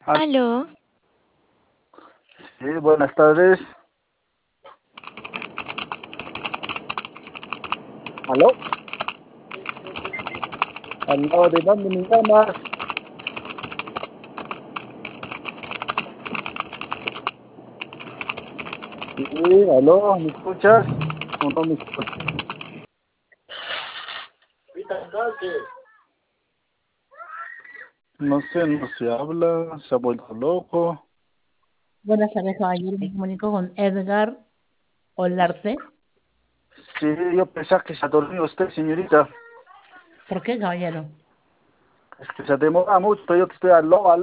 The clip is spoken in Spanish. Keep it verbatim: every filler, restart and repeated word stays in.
Ah, Aló, sí, buenas tardes. ¿Aló? ¿Aló? ¿De dónde me llamas? Sí, ¿aló? ¿Me escuchas? ¿O no me escuchas? No sé, no se habla, se ha vuelto loco. Buenas tardes, caballero. Me comunico con Edgar Olarte. Sí, yo pensaba que se ha dormido usted, señorita. ¿Por qué, caballero? Es que se demora mucho, yo que estoy aló, aló.